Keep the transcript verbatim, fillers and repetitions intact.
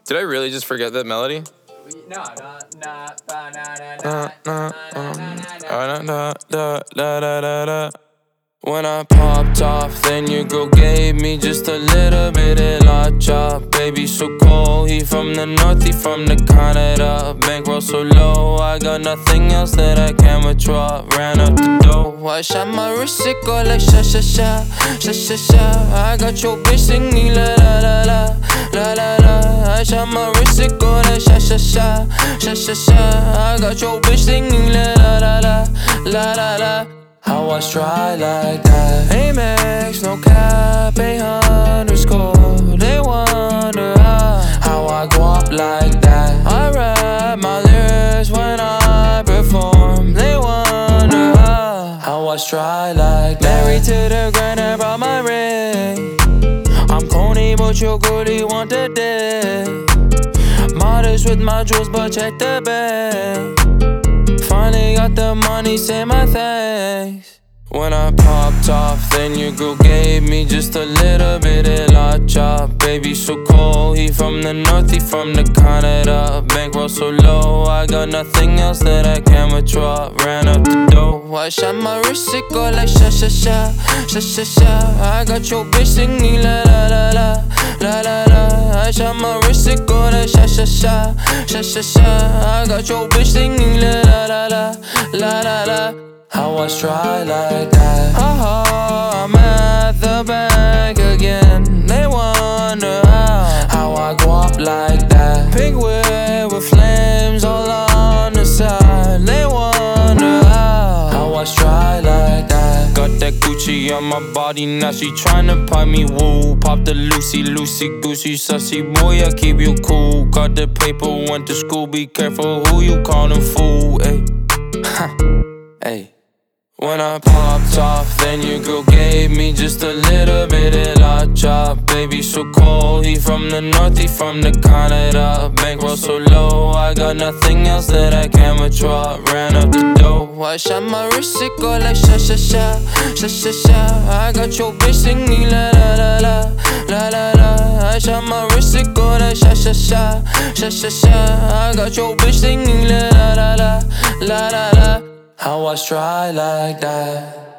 Did I really just forget that melody? No, no, no, ba, na, na, na, Da, da, da, da, da, da, da. When I popped off, then your girl gave me just a little bit of la chop. Baby so cold, he from the north, he from the Canada. Bankroll so low, I got nothing else that I can withdraw. Ran up the dough, I shot my wrist, it go like sha sha sha, sha sha sha. I got your bitch singing la la la la, la la la. I shot my wrist, it go like sha sha sha, sha sha sha. I got your bitch singing la la la la, la la la. How I try like that? Amex, no cap, eight underscore. They wonder how, how I go up like that. I rap my lyrics when I perform. They wonder how, how I try like that. Married to the grind, I brought my ring. I'm corny, but your girlie want the dick. Modest with my jewels, but check the bag. Finally got the money, say my thanks. When I popped off, then your girl gave me just a little bit of la chop. Baby so cold, he from the north, he from the Canada. Bankroll so low, I got nothing else that I can withdraw. Ran up the dough, I shot my wrist, it go like sha sha sha, sha sha sha. I got your bitch singing la la la la, la la la. I shot my wrist, it go like sha sha sha, sha sha sha. I got your bitch singing la la la la, la la la. How I try like that? Haha, I'm at the bank again. They wonder how, how I go up like that. Pink whip with flames all on the side. They wonder how, how I try like that. Got that Gucci on my body, now she tryna pipe me woo. Pop the Lucy, Lucy, Goosey, sussy boy, I keep you cool. Got the paper, went to school, be careful who you callin' fool, ayy. Ayy. When I popped off, then your girl gave me just a little bit of la chop. Baby so cold, he from the north, he from the Canada. Bankroll so low, I got nothing else that I can withdraw. Ran up the dough, I shot my wrist, it go like sha sha sha, sha sha sha. I got your bitch singing la la la la, la la la. I shot my wrist, it go like sha sha sha, sha sha sha. I got your bitch singing la la la la, la la la. How I try like that?